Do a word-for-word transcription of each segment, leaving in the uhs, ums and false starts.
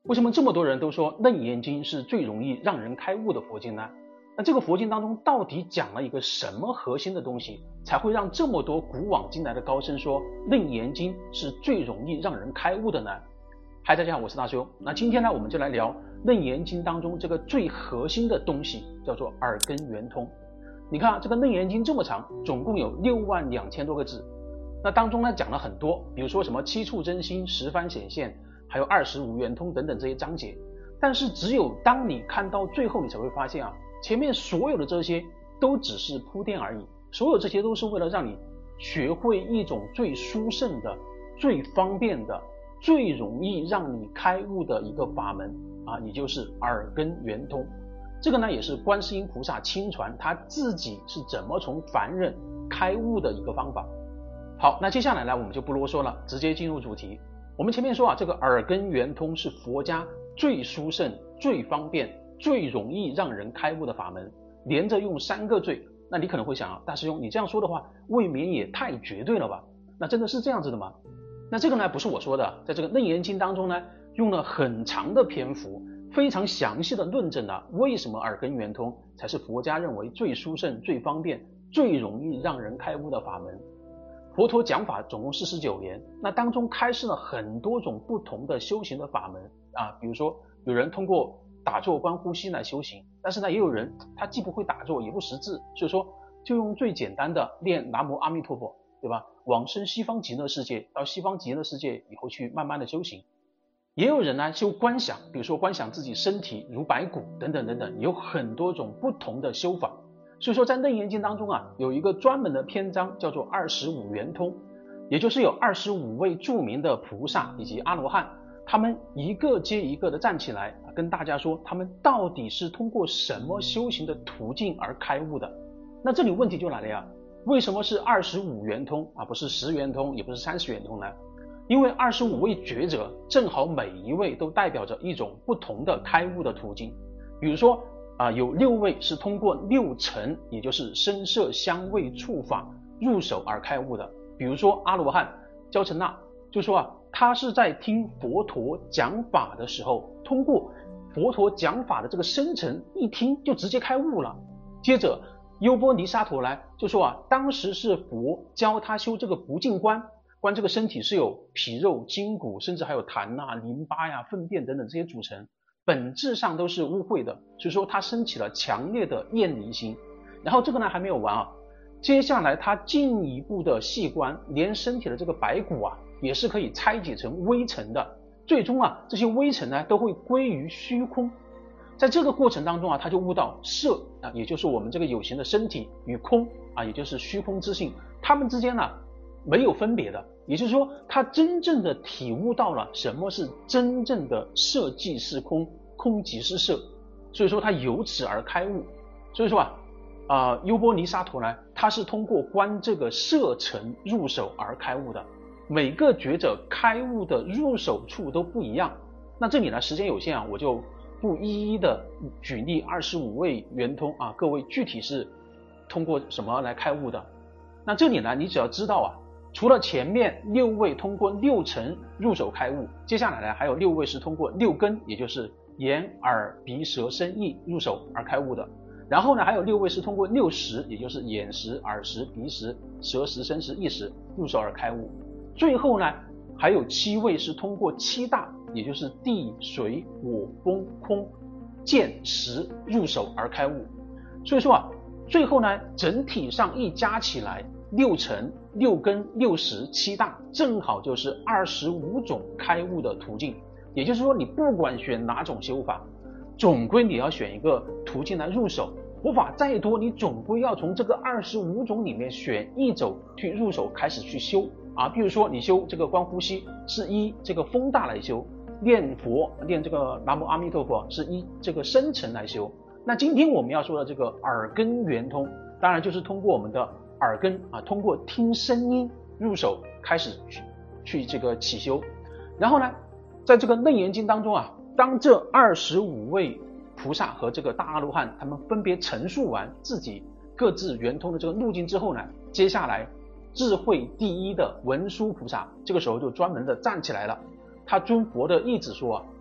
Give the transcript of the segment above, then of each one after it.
为什么这么多人都说《楞严经》是最容易让人开悟的佛经呢？那这个佛经当中到底讲了一个什么核心的东西，才会让这么多古往今来的高僧说《楞严经》是最容易让人开悟的呢？嗨，大家好，我是大修。那今天呢，我们就来聊《楞严经》当中这个最核心的东西，叫做耳根圆通。你看啊，这个《楞严经》这么长，总共有六万两千多个字，那当中呢讲了很多，比如说什么七处真心、十番显现，还有二十五圆通等等这些章节。但是只有当你看到最后，你才会发现啊，前面所有的这些都只是铺垫而已，所有这些都是为了让你学会一种最殊胜的、最方便的、最容易让你开悟的一个法门啊，也就是耳根圆通。这个呢也是观世音菩萨亲传他自己是怎么从凡人开悟的一个方法。好，那接下来呢我们就不啰嗦了，直接进入主题。我们前面说啊，这个耳根圆通是佛家最殊胜、最方便、最容易让人开悟的法门，连着用三个最。那你可能会想啊，大师兄你这样说的话未免也太绝对了吧？那真的是这样子的吗？那这个呢不是我说的，在这个《楞严经》当中呢用了很长的篇幅，非常详细的论证了为什么耳根圆通才是佛家认为最殊胜、最方便、最容易让人开悟的法门。佛陀讲法总共四十九年，那当中开示了很多种不同的修行的法门啊，比如说有人通过打坐观呼吸来修行，但是呢也有人他既不会打坐也不识字，所以说就用最简单的念南无阿弥陀佛，对吧？往生西方极乐世界，到西方极乐世界以后去慢慢的修行。也有人呢修观想，比如说观想自己身体如白骨等等等等，有很多种不同的修法。所以说在《楞严经》当中啊，有一个专门的篇章叫做二十五圆通，也就是有二十五位著名的菩萨以及阿罗汉，他们一个接一个的站起来，跟大家说他们到底是通过什么修行的途径而开悟的。那这里问题就来了呀，为什么是二十五圆通啊，不是十圆通，也不是三十圆通呢？因为二十五位觉者正好每一位都代表着一种不同的开悟的途径。比如说啊，有六位是通过六尘，也就是声色香味触法入手而开悟的。比如说阿罗汉焦成那就说啊，他是在听佛陀讲法的时候，通过佛陀讲法的这个声尘一听就直接开悟了。接着优波尼沙陀来就说啊，当时是佛教他修这个不净观，观这个身体是有皮肉筋骨，甚至还有痰啊、淋巴呀、粪便等等这些组成，本质上都是污秽的，所以说他升起了强烈的厌离心。然后这个呢还没有完啊，接下来他进一步的细观，连身体的这个白骨啊也是可以拆解成微尘的，最终啊这些微尘呢都会归于虚空。在这个过程当中啊，他就悟到色啊，也就是我们这个有形的身体与空啊，也就是虚空之性，他们之间呢没有分别的，也就是说他真正的体悟到了什么是真正的色即是空，空即是色，所以说他由此而开悟。所以说啊啊，优波尼沙陀呢，他是通过观这个色尘入手而开悟的。每个觉者开悟的入手处都不一样。那这里呢时间有限啊，我就不一一的举例二十五位圆通啊，各位具体是通过什么来开悟的。那这里呢你只要知道啊，除了前面六位通过六尘入手开悟，接下来呢还有六位是通过六根，也就是眼耳鼻舌身意入手而开悟的。然后呢还有六位是通过六识，也就是眼识、耳识、鼻识、舌识、身识、意识入手而开悟。最后呢还有七位是通过七大，也就是地水火风空见识入手而开悟。所以说啊，最后呢整体上一加起来，六尘、六根、六识、七大，正好就是二十五种开悟的途径。也就是说你不管选哪种修法，总归你要选一个途径来入手。佛法再多，你总归要从这个二十五种里面选一种去入手开始去修啊。比如说你修这个观呼吸是依这个风大来修，念佛念这个南无阿弥陀佛是依这个声尘来修。那今天我们要说的这个耳根圆通，当然就是通过我们的耳根啊，通过听声音入手开始去去这个起修。然后呢在这个楞严经当中啊，当这二十五位菩萨和这个大阿罗汉他们分别陈述完自己各自圆通的这个路径之后呢，接下来智慧第一的文殊菩萨这个时候就专门的站起来了，他遵佛的意旨说啊，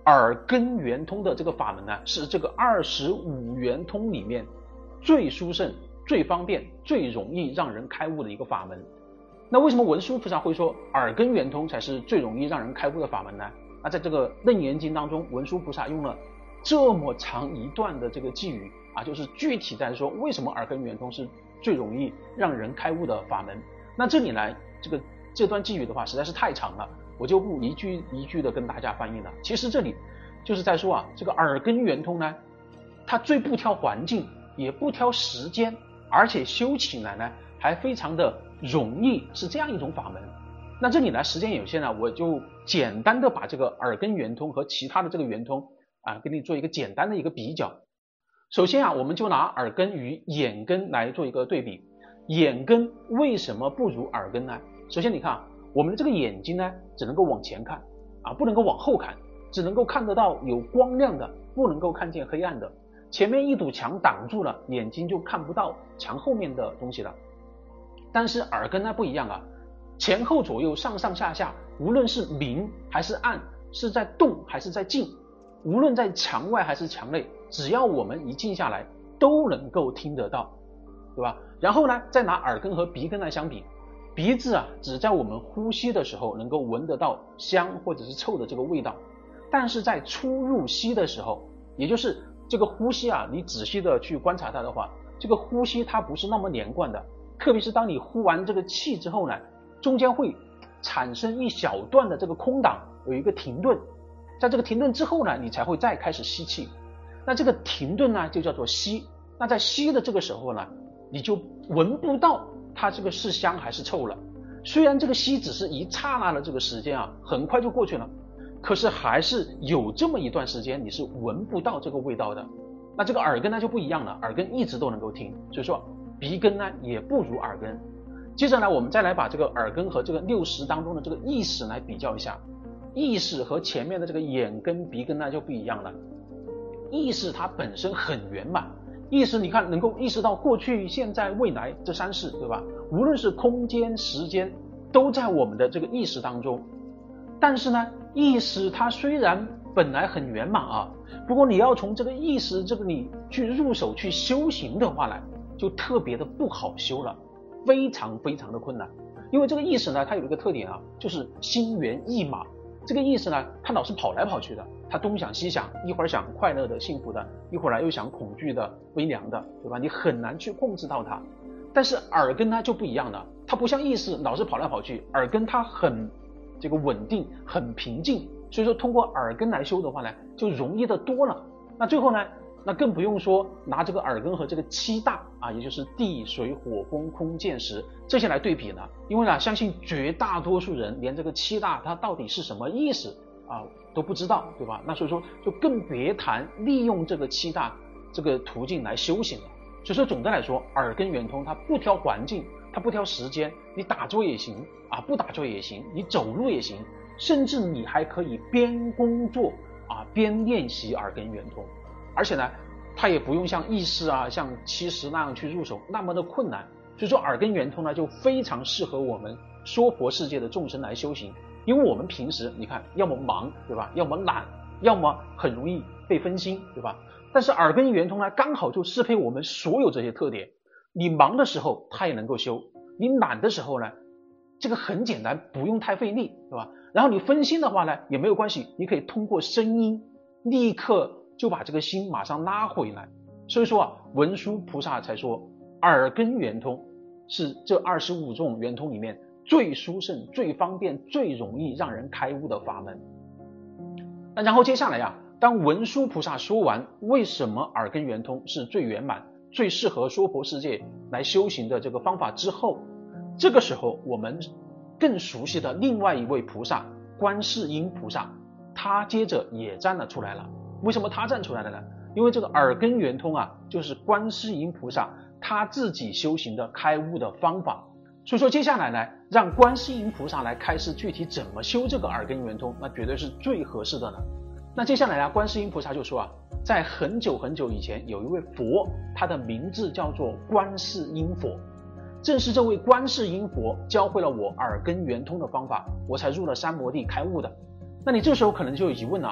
耳根圆通的这个法门呢，是这个二十五圆通里面最殊胜、最方便、最容易让人开悟的一个法门。那为什么文殊菩萨会说耳根圆通才是最容易让人开悟的法门呢？那在这个楞严经当中，文殊菩萨用了这么长一段的这个偈语啊，就是具体在说为什么耳根圆通是最容易让人开悟的法门。那这里来这个这段偈语的话实在是太长了，我就不一句一句的跟大家翻译了。其实这里就是在说啊，这个耳根圆通呢，它最不挑环境，也不挑时间，而且修起来呢还非常的容易，是这样一种法门。那这里呢时间有限呢，我就简单的把这个耳根圆通和其他的这个圆通啊，给你做一个简单的一个比较。首先啊，我们就拿耳根与眼根来做一个对比。眼根为什么不如耳根呢？首先你看啊，我们的这个眼睛呢只能够往前看啊，不能够往后看，只能够看得到有光亮的，不能够看见黑暗的。前面一堵墙挡住了，眼睛就看不到墙后面的东西了。但是耳根呢不一样啊，前后左右上上下下，无论是明还是暗，是在动还是在静，无论在墙外还是墙内，只要我们一静下来都能够听得到，对吧？然后呢再拿耳根和鼻根来相比，鼻子啊只在我们呼吸的时候能够闻得到香或者是臭的这个味道，但是在出入息的时候，也就是这个呼吸啊，你仔细的去观察它的话，这个呼吸它不是那么连贯的，特别是当你呼完这个气之后呢，中间会产生一小段的这个空档，有一个停顿，在这个停顿之后呢，你才会再开始吸气。那这个停顿呢就叫做吸。那在吸的这个时候呢，你就闻不到它这个是香还是臭了。虽然这个吸只是一刹那的这个时间啊，很快就过去了，可是还是有这么一段时间你是闻不到这个味道的。那这个耳根呢就不一样了，耳根一直都能够听，所以说鼻根呢也不如耳根。接着呢，我们再来把这个耳根和这个六识当中的这个意识来比较一下。意识和前面的这个眼根鼻根呢就不一样了。意识它本身很圆满，意识你看能够意识到过去现在未来这三世，对吧？无论是空间时间都在我们的这个意识当中。但是呢，意识它虽然本来很圆满啊，不过你要从这个意识这个你去入手去修行的话呢，就特别的不好修了，非常非常的困难。因为这个意识呢它有一个特点啊，就是心猿意马。这个意识呢它老是跑来跑去的，它东想西想，一会儿想快乐的幸福的，一会儿又想恐惧的微凉的，对吧？你很难去控制到它。但是耳根呢就不一样了，它不像意识老是跑来跑去，耳根它很这个稳定，很平静，所以说通过耳根来修的话呢就容易的多了。那最后呢，那更不用说拿这个耳根和这个七大啊，也就是地水火风空见识这些来对比呢，因为呢相信绝大多数人连这个七大它到底是什么意思啊都不知道，对吧？那所以说就更别谈利用这个七大这个途径来修行了。所以说总的来说，耳根圆通它不挑环境，它不挑时间，你打坐也行啊，不打坐也行，你走路也行，甚至你还可以边工作啊边练习耳根圆通。而且呢它也不用像意识啊像七识那样去入手那么的困难。所以说耳根圆通呢就非常适合我们娑婆世界的众生来修行。因为我们平时你看要么忙，对吧？要么懒，要么很容易被分心，对吧？但是耳根圆通呢刚好就适配我们所有这些特点。你忙的时候它也能够修，你懒的时候呢这个很简单，不用太费力，对吧？然后你分心的话呢也没有关系，你可以通过声音立刻就把这个心马上拉回来。所以说啊，文殊菩萨才说耳根圆通是这二十五种圆通里面最殊胜、最方便、最容易让人开悟的法门。那然后接下来啊，当文殊菩萨说完为什么耳根圆通是最圆满、最适合娑婆世界来修行的这个方法之后，这个时候我们更熟悉的另外一位菩萨观世音菩萨，他接着也站了出来了。为什么他站出来了呢？因为这个耳根圆通啊，就是观世音菩萨他自己修行的开悟的方法。所以说接下来呢，让观世音菩萨来开示具体怎么修这个耳根圆通，那绝对是最合适的了。那接下来啊，观世音菩萨就说啊，在很久很久以前有一位佛，他的名字叫做观世音佛。正是这位观世音佛教会了我耳根圆通的方法，我才入了三摩地开悟的。那你这时候可能就有疑问了啊，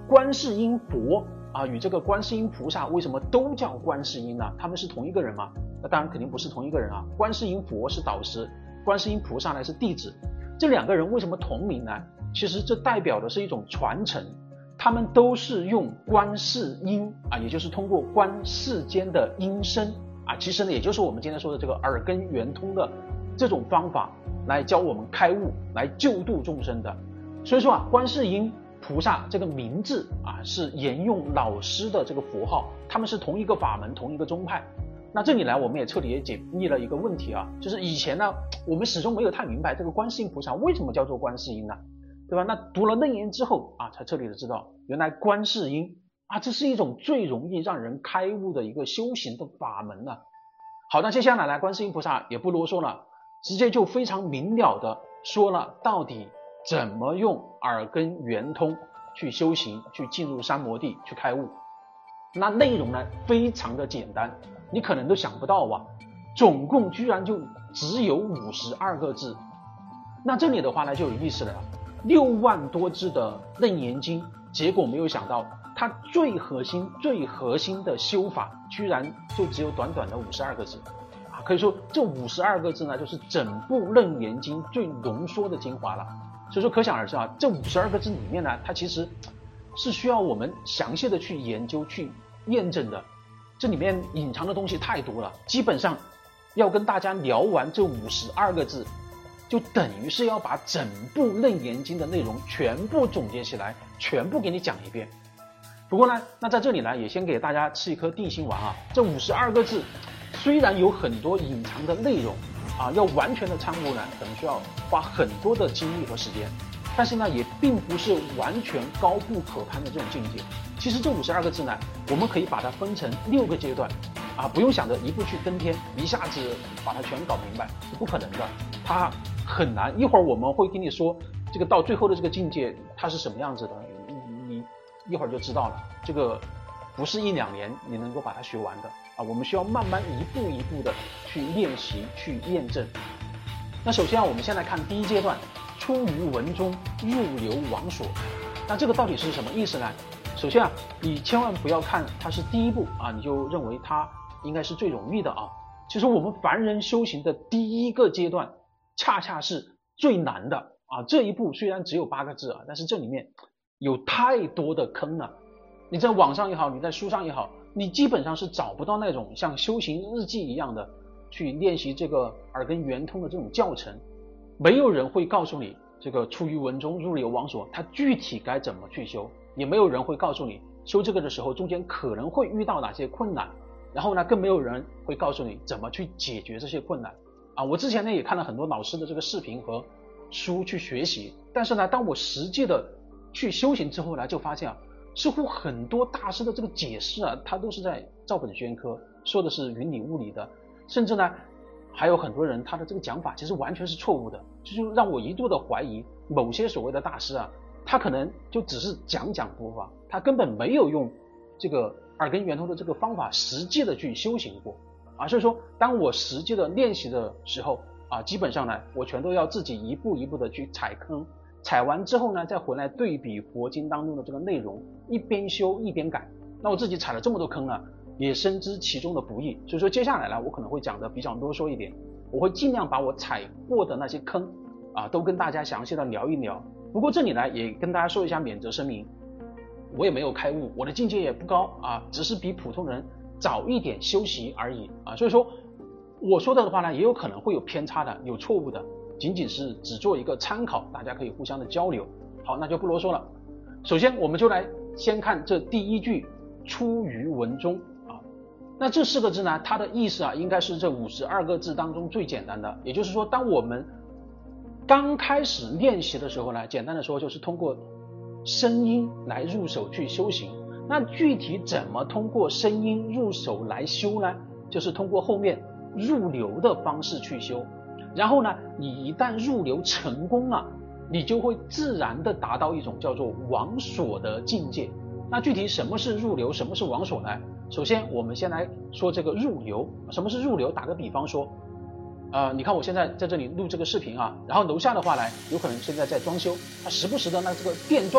观世音佛啊与这个观世音菩萨为什么都叫观世音呢？他们是同一个人吗？那当然肯定不是同一个人啊。观世音佛是导师，观世音菩萨呢是弟子。这两个人为什么同名呢？其实这代表的是一种传承，他们都是用观世音啊，也就是通过观世间的音声啊，其实呢也就是我们今天说的这个耳根圆通的这种方法来教我们开悟，来救度众生的。所以说啊，观世音菩萨这个名字啊是沿用老师的这个佛号，他们是同一个法门，同一个宗派。那这里来我们也彻底也解密了一个问题啊，就是以前呢我们始终没有太明白这个观世音菩萨为什么叫做观世音呢，对吧？那读了楞严之后啊，才彻底的知道原来观世音啊这是一种最容易让人开悟的一个修行的法门呢、啊。好，那接下来来观世音菩萨也不啰嗦了，直接就非常明了的说了到底怎么用耳根圆通去修行，去进入三摩地去开悟。那内容呢非常的简单，你可能都想不到啊，总共居然就只有五十二个字。那这里的话呢就有意思了，六万多字的楞严经，结果没有想到它最核心最核心的修法居然就只有短短的五十二个字啊！可以说这五十二个字呢就是整部楞严经最浓缩的精华了。所以说可想而知啊，这五十二个字里面呢，它其实是需要我们详细的去研究去验证的，这里面隐藏的东西太多了，基本上要跟大家聊完这五十二个字，就等于是要把整部楞严经的内容全部总结起来，全部给你讲一遍。不过呢，那在这里呢也先给大家吃一颗定心丸啊，这五十二个字虽然有很多隐藏的内容啊，要完全的参悟呢可能需要花很多的精力和时间，但是呢也并不是完全高不可攀的这种境界。其实这五十二个字呢，我们可以把它分成六个阶段啊，不用想着一步去登天，一下子把它全搞明白，是不可能的，它很难。一会儿我们会跟你说这个到最后的这个境界它是什么样子的，你一会儿就知道了。这个不是一两年你能够把它学完的啊，我们需要慢慢一步一步的去练习去验证。那首先啊，我们先来看第一阶段，出于文中入流王所。那这个到底是什么意思呢？首先啊，你千万不要看它是第一步啊，你就认为它应该是最容易的啊。其实我们凡人修行的第一个阶段，恰恰是最难的啊。这一步虽然只有八个字啊，但是这里面有太多的坑了。你在网上也好，你在书上也好，你基本上是找不到那种像修行日记一样的去练习这个耳根圆通的这种教程。没有人会告诉你这个出于文中入流王所它具体该怎么去修，也没有人会告诉你修这个的时候中间可能会遇到哪些困难，然后呢更没有人会告诉你怎么去解决这些困难啊。我之前呢也看了很多老师的这个视频和书去学习，但是呢当我实际的去修行之后呢，就发现啊，似乎很多大师的这个解释啊，他都是在照本宣科，说的是云里雾里的，甚至呢还有很多人他的这个讲法其实完全是错误的，就让我一度的怀疑某些所谓的大师啊，他可能就只是讲讲佛法，他根本没有用这个耳根圆通的这个方法实际的去修行过啊。所以说当我实际的练习的时候啊，基本上呢我全都要自己一步一步的去踩坑，踩完之后呢再回来对比佛经当中的这个内容，一边修一边改。那我自己踩了这么多坑啊，也深知其中的不易，所以说接下来呢我可能会讲的比较啰嗦一点，我会尽量把我踩过的那些坑啊都跟大家详细的聊一聊。不过这里呢也跟大家说一下免责声明，我也没有开悟，我的境界也不高啊，只是比普通人早一点修习而已啊。所以说我说的话呢也有可能会有偏差的，有错误的，仅仅是只做一个参考，大家可以互相的交流。好，那就不啰嗦了。首先我们就来先看这第一句出于文中啊，那这四个字呢它的意思啊应该是这五十二个字当中最简单的，也就是说当我们刚开始练习的时候呢，简单的说就是通过声音来入手去修行。那具体怎么通过声音入手来修呢？就是通过后面入流的方式去修。然后呢你一旦入流成功了，你就会自然的达到一种叫做王所的境界。那具体什么是入流，什么是王所呢？首先我们先来说这个入流。什么是入流？打个比方说呃，你看我现在在这里录这个视频啊，然后楼下的话呢有可能现在在装修，它时不时的那这个电钻呢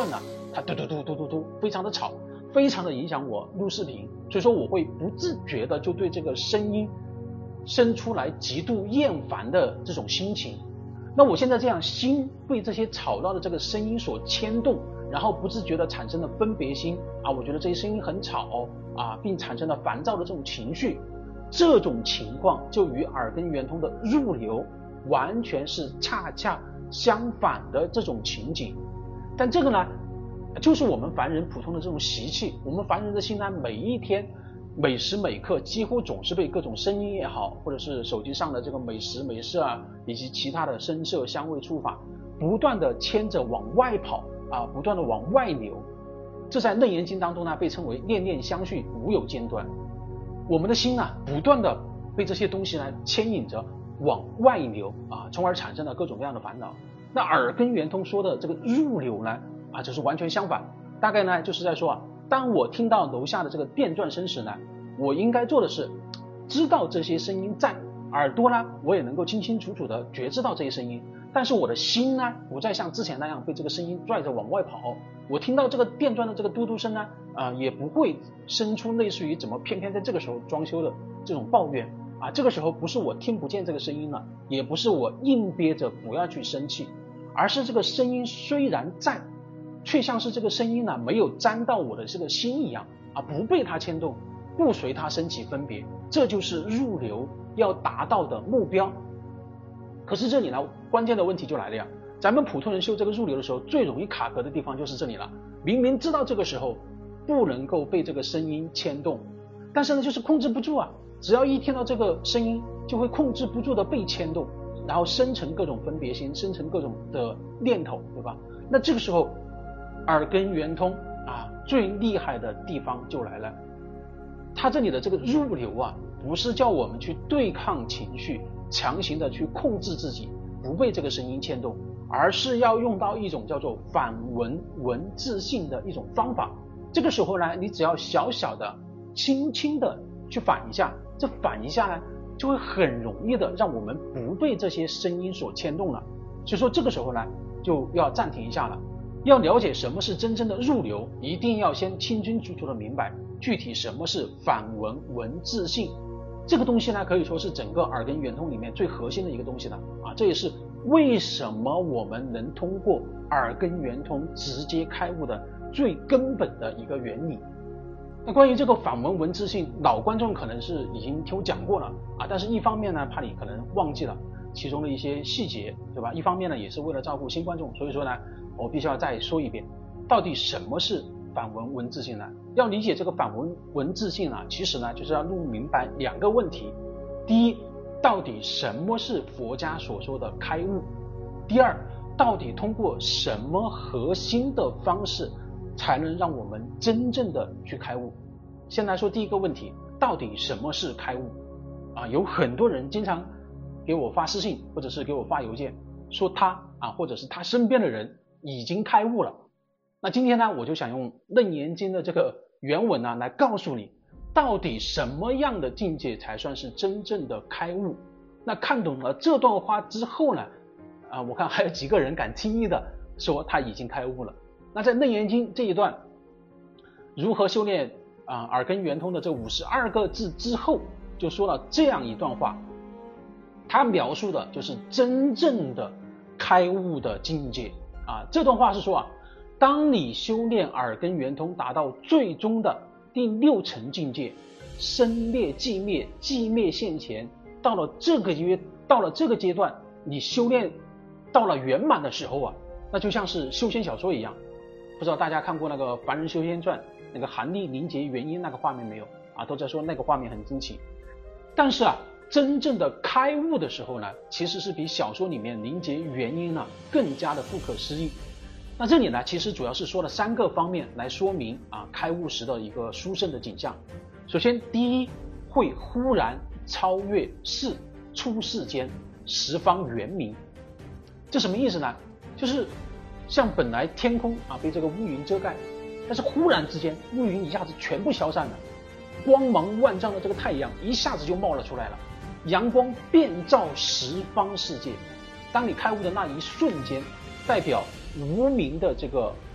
它嘟嘟嘟嘟嘟嘟非常的吵，非常的影响我录视频，所以说我会不自觉的就对这个声音生出来极度厌烦的这种心情。那我现在这样心被这些吵闹的这个声音所牵动，然后不自觉的产生了分别心啊，我觉得这些声音很吵啊，并产生了烦躁的这种情绪，这种情况就与耳根圆通的入流完全是恰恰相反的这种情景。但这个呢，就是我们凡人普通的这种习气，我们凡人的心呢，每一天每时每刻几乎总是被各种声音也好，或者是手机上的这个美食美食啊，以及其他的声色香味触法不断的牵着往外跑啊，不断的往外流。这在楞严经当中呢，被称为念念相续，无有间断。我们的心呢，不断的被这些东西呢牵引着往外流啊，从而产生了各种各样的烦恼。那耳根圆通说的这个入流呢，啊，就是完全相反。大概呢，就是在说啊，当我听到楼下的这个电钻声时呢，我应该做的是知道这些声音在，耳朵呢我也能够清清楚楚的觉知到这些声音，但是我的心呢不再像之前那样被这个声音拽着往外跑。我听到这个电钻的这个嘟嘟声呢，啊、呃，也不会生出类似于怎么偏偏在这个时候装修的这种抱怨啊。这个时候不是我听不见这个声音了，也不是我硬憋着不要去生气，而是这个声音虽然在，却像是这个声音呢没有沾到我的这个心一样啊，不被它牵动，不随它升起分别，这就是入流要达到的目标。可是这里呢，关键的问题就来了呀，咱们普通人修这个入流的时候，最容易卡壳的地方就是这里了。明明知道这个时候不能够被这个声音牵动，但是呢就是控制不住啊，只要一听到这个声音就会控制不住的被牵动，然后生成各种分别心，生成各种的念头，对吧？那这个时候耳根圆通啊，最厉害的地方就来了。它这里的这个入流啊，不是叫我们去对抗情绪，强行的去控制自己不被这个声音牵动，而是要用到一种叫做反闻闻自性的一种方法。这个时候呢，你只要小小的轻轻的去反一下，这反一下呢就会很容易的让我们不被这些声音所牵动了。所以说这个时候呢就要暂停一下了。要了解什么是真正的入流，一定要先清清楚楚的明白具体什么是反闻闻自性。这个东西呢可以说是整个耳根圆通里面最核心的一个东西了啊，这也是为什么我们能通过耳根圆通直接开悟的最根本的一个原理。那关于这个反闻闻自性，老观众可能是已经听我讲过了啊，但是一方面呢怕你可能忘记了其中的一些细节，对吧？一方面呢也是为了照顾新观众，所以说呢我必须要再说一遍，到底什么是反闻闻自性呢？要理解这个反闻闻自性啊，其实呢就是要弄明白两个问题。第一，到底什么是佛家所说的开悟？第二，到底通过什么核心的方式才能让我们真正的去开悟？先来说第一个问题，到底什么是开悟啊？有很多人经常给我发私信或者是给我发邮件说他啊或者是他身边的人已经开悟了。那今天呢我就想用楞严经的这个原文呢来告诉你，到底什么样的境界才算是真正的开悟。那看懂了这段话之后呢啊，我看还有几个人敢轻易的说他已经开悟了。那在楞严经这一段如何修炼啊耳根圆通的这五十二个字之后，就说了这样一段话，他描述的就是真正的开悟的境界啊。这段话是说啊，当你修炼耳根圆通达到最终的第六层境界，生灭寂灭，寂灭现前，到了这个阶到了这个阶段，你修炼到了圆满的时候啊，那就像是修仙小说一样。不知道大家看过那个《凡人修仙传》那个寒力凝结元婴那个画面没有啊？都在说那个画面很惊奇。但是啊，真正的开悟的时候呢，其实是比小说里面凝结元婴呢更加的不可思议。那这里呢，其实主要是说了三个方面来说明啊开悟时的一个殊胜的景象。首先，第一，会忽然超越世，出世间，十方圆明。这什么意思呢？就是像本来天空啊被这个乌云遮盖，但是忽然之间乌云一下子全部消散了，光芒万丈的这个太阳一下子就冒了出来了，阳光遍照十方世界。当你开悟的那一瞬间，代表无名的这个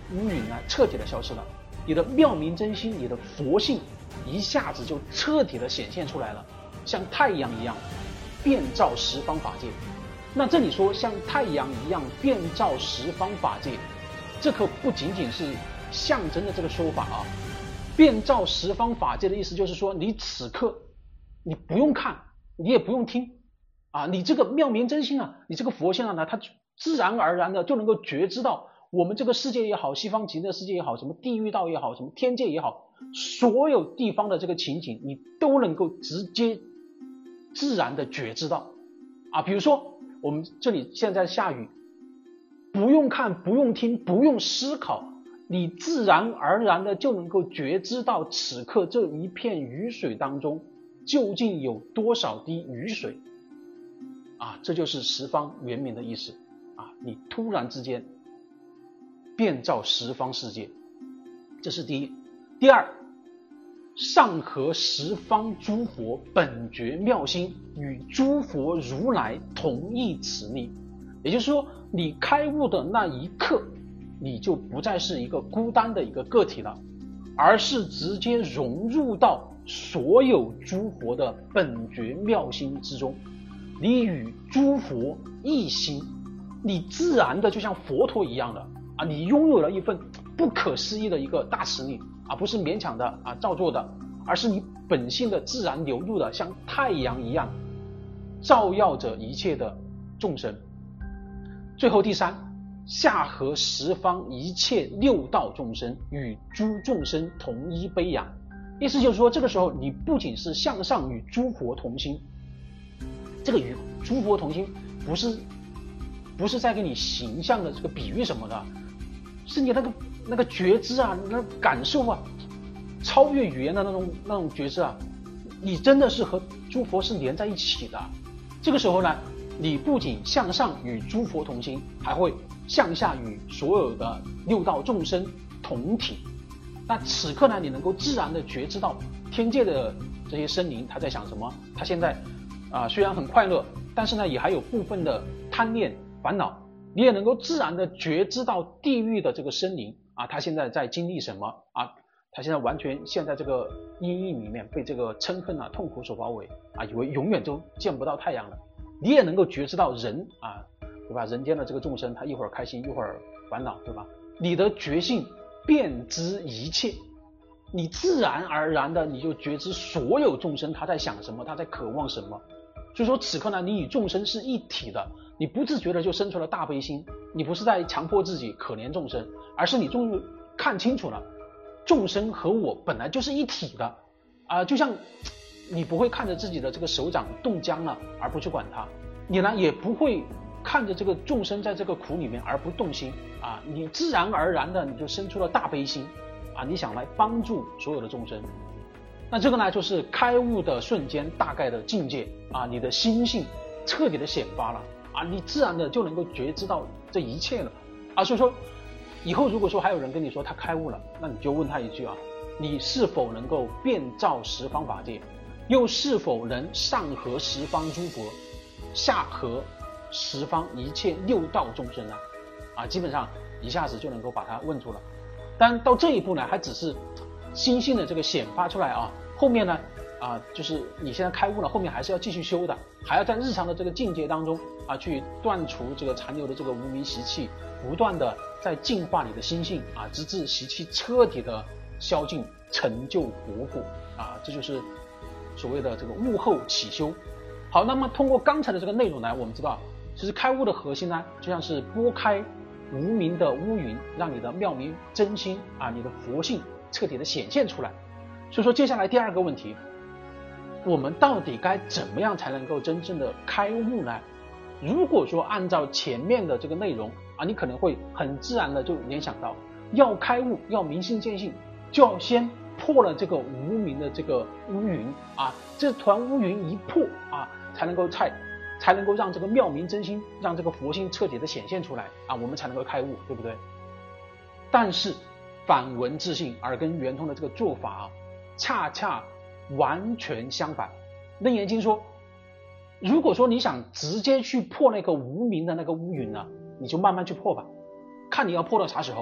乌云啊彻底的消失了，你的妙明真心，你的佛性一下子就彻底的显现出来了，像太阳一样遍照十方法界。那这里说像太阳一样遍照十方法界，这可不仅仅是象征的这个说法啊。遍照十方法界的意思就是说，你此刻你不用看，你也不用听啊，你这个妙明真心啊，你这个佛性啊，它自然而然的就能够觉知到我们这个世界也好，西方极乐世界也好，什么地狱道也好，什么天界也好，所有地方的这个情景你都能够直接自然的觉知到啊。比如说我们这里现在下雨，不用看，不用听，不用思考，你自然而然的就能够觉知到此刻这一片雨水当中究竟有多少滴雨水啊，这就是十方圆明的意思啊！你突然之间遍照十方世界，这是第一。第二，上合十方诸佛本觉妙心，与诸佛如来同一此力。也就是说，你开悟的那一刻，你就不再是一个孤单的一个个体了，而是直接融入到所有诸佛的本觉妙心之中，你与诸佛一心，你自然的就像佛陀一样的啊，你拥有了一份不可思议的一个大实力啊，不是勉强的啊造作的，而是你本性的自然流露的，像太阳一样照耀着一切的众生。最后第三，下合十方一切六道众生，与诸众生同一悲仰。意思就是说，这个时候你不仅是向上与诸佛同心，这个与诸佛同心不是不是在给你形象的这个比喻什么的，是你那个那个觉知啊，那个感受啊，超越语言的那种那种觉知啊，你真的是和诸佛是连在一起的。这个时候呢，你不仅向上与诸佛同心，还会向下与所有的六道众生同体。那此刻呢，你能够自然的觉知到天界的这些生灵他在想什么，他现在啊、呃、虽然很快乐，但是呢也还有部分的贪念烦恼。你也能够自然的觉知到地狱的这个生灵啊，他现在在经历什么啊？他现在完全陷在这个阴影里面，被这个嗔恨啊痛苦所包围啊，以为永远都见不到太阳了。你也能够觉知到人啊，对吧？人间的这个众生，他一会儿开心，一会儿烦恼，对吧？你的觉性遍知一切，你自然而然的你就觉知所有众生他在想什么，他在渴望什么。所以说此刻呢，你与众生是一体的，你不自觉的就生出了大悲心，你不是在强迫自己可怜众生，而是你终于看清楚了，众生和我本来就是一体的啊、呃，就像你不会看着自己的这个手掌冻僵了而不去管它，你呢也不会看着这个众生在这个苦里面而不动心啊，你自然而然的你就生出了大悲心啊，你想来帮助所有的众生。那这个呢就是开悟的瞬间大概的境界啊，你的心性彻底的显发了啊，你自然的就能够觉知到这一切了啊。所以说以后如果说还有人跟你说他开悟了，那你就问他一句啊，你是否能够遍照十方法界，又是否能上合十方诸佛，下合十方一切六道众生呢？啊，基本上一下子就能够把它问住了。但到这一步呢，还只是心性的这个显发出来啊，后面呢啊，就是你现在开悟了，后面还是要继续修的，还要在日常的这个境界当中啊，去断除这个残留的这个无明习气，不断的在净化你的心性啊，直至习气彻底的消尽，成就佛果啊，这就是所谓的这个悟后起修。好，那么通过刚才的这个内容呢，我们知道其实开悟的核心呢，就像是拨开无明的乌云，让你的妙明真心啊，你的佛性彻底的显现出来。所以说接下来第二个问题，我们到底该怎么样才能够真正的开悟呢？如果说按照前面的这个内容啊，你可能会很自然的就联想到，要开悟，要明心见性，就要先破了这个无明的这个乌云啊，这团乌云一破啊，才能够才才能够让这个妙明真心，让这个佛性彻底的显现出来啊，我们才能够开悟，对不对？但是反闻自性耳根圆通的这个做法啊，恰恰完全相反。楞严经说，如果说你想直接去破那个无明的那个乌云呢，你就慢慢去破吧，看你要破到啥时候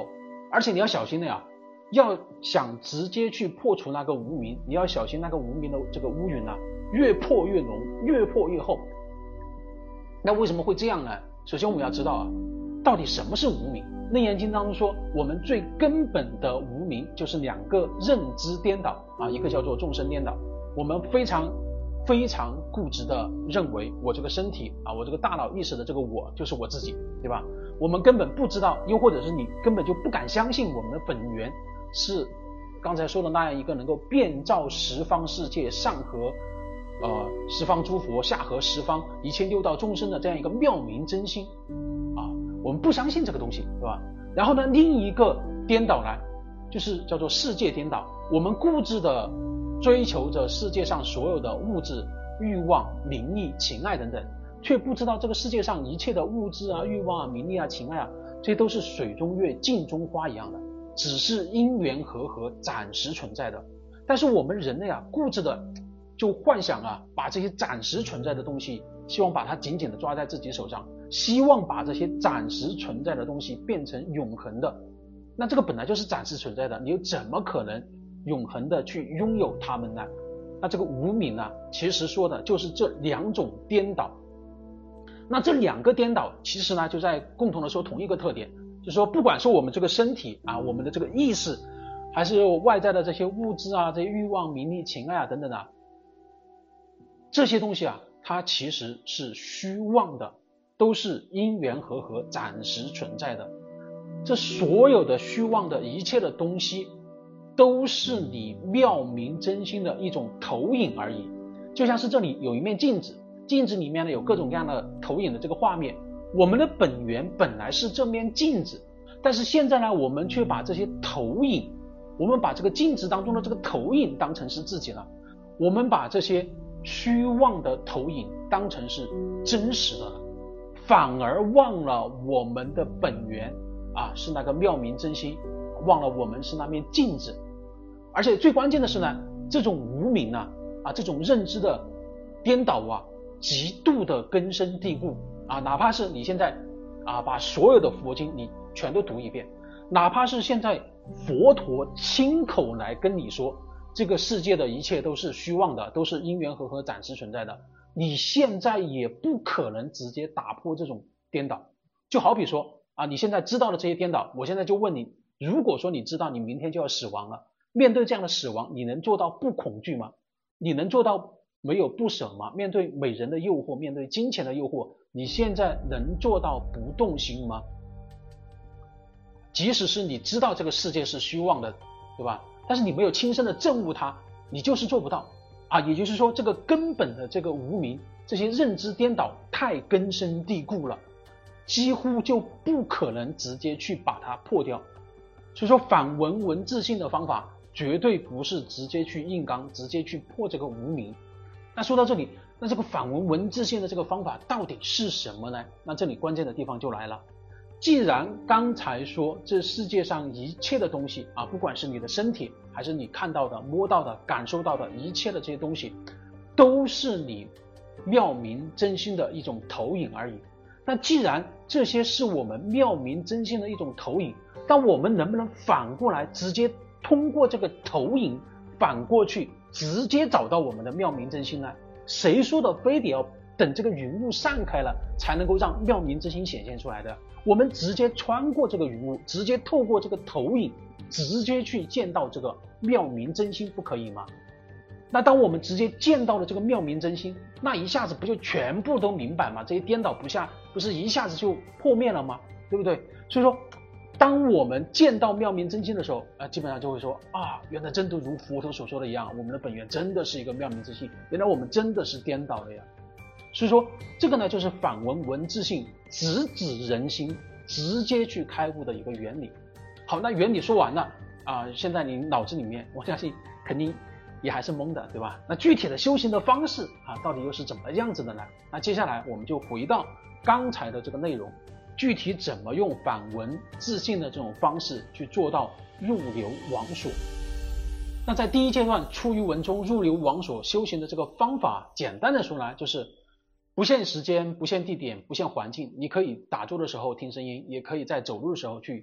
而且你要小心的呀，要想直接去破除那个无明，你要小心那个无明的这个乌云啊，越破越浓，越破越厚。那为什么会这样呢？首先我们要知道啊，到底什么是无明？楞严经当中说，我们最根本的无明就是两个认知颠倒啊，一个叫做众生颠倒，我们非常非常固执的认为我这个身体啊，我这个大脑意识的这个我就是我自己，对吧？我们根本不知道，又或者是你根本就不敢相信我们的本源是刚才说的那样一个能够遍照十方世界，上合呃十方诸佛，下合十方一切六道众生的这样一个妙明真心啊，我们不相信这个东西，对吧？然后呢，另一个颠倒来就是叫做世界颠倒，我们固执的追求着世界上所有的物质、欲望、名利、情爱等等，却不知道这个世界上一切的物质啊、欲望啊、名利啊、情爱啊，这些都是水中月、镜中花一样的，只是因缘和合暂时存在的。但是我们人类啊，固执的就幻想啊，把这些暂时存在的东西，希望把它紧紧的抓在自己手上，希望把这些暂时存在的东西变成永恒的。那这个本来就是暂时存在的，你又怎么可能永恒的去拥有它们呢？那这个无明呢，其实说的就是这两种颠倒。那这两个颠倒其实呢，就在共同的说同一个特点，就是说不管说我们这个身体啊，我们的这个意识，还是外在的这些物质啊，这些欲望、名利、情爱啊等等啊，这些东西啊，它其实是虚妄的，都是因缘和合暂时存在的。这所有的虚妄的一切的东西，都是你妙明真心的一种投影而已。就像是这里有一面镜子，镜子里面呢有各种各样的投影的这个画面，我们的本源本来是这面镜子，但是现在呢，我们却把这些投影，我们把这个镜子当中的这个投影当成是自己了，我们把这些虚妄的投影当成是真实的了，反而忘了我们的本源啊，是那个妙明真心，忘了我们是那面镜子。而且最关键的是呢，这种无明啊，啊这种认知的颠倒啊，极度的根深蒂固啊，哪怕是你现在啊把所有的佛经你全都读一遍，哪怕是现在佛陀亲口来跟你说这个世界的一切都是虚妄的，都是因缘和合暂时存在的，你现在也不可能直接打破这种颠倒。就好比说啊，你现在知道了这些颠倒，我现在就问你，如果说你知道你明天就要死亡了，面对这样的死亡，你能做到不恐惧吗？你能做到没有不舍吗？面对美人的诱惑，面对金钱的诱惑，你现在能做到不动心吗？即使是你知道这个世界是虚妄的，对吧？但是你没有亲身的证悟它，你就是做不到啊。也就是说，这个根本的这个无明，这些认知颠倒太根深蒂固了，几乎就不可能直接去把它破掉。所以说反文文字性的方法绝对不是直接去硬刚，直接去破这个无明。那说到这里，那这个反文文字性的这个方法到底是什么呢？那这里关键的地方就来了。既然刚才说这世界上一切的东西啊，不管是你的身体，还是你看到的、摸到的、感受到的一切的这些东西，都是你妙明真心的一种投影而已。那既然这些是我们妙明真心的一种投影，那我们能不能反过来直接通过这个投影反过去直接找到我们的妙明真心呢？谁说的非得要等这个云雾散开了才能够让妙明真心显现出来的？我们直接穿过这个云雾，直接透过这个投影，直接去见到这个妙明真心，不可以吗？那当我们直接见到了这个妙明真心，那一下子不就全部都明白吗？这些颠倒不下不是一下子就破灭了吗？对不对？所以说当我们见到妙明真心的时候、呃、基本上就会说啊，原来真的如佛陀所说的一样，我们的本源真的是一个妙明真心，原来我们真的是颠倒了呀。所以说这个呢，就是反文文字性，直指人心，直接去开悟的一个原理。好，那原理说完了啊、呃，现在你脑子里面我相信肯定也还是懵的，对吧？那具体的修行的方式啊，到底又是怎么样子的呢？那接下来我们就回到刚才的这个内容，具体怎么用反文自性的这种方式去做到入流往所。那在第一阶段出于文中入流往所修行的这个方法，简单的说呢，就是不限时间、不限地点、不限环境，你可以打坐的时候听声音，也可以在走路的时候去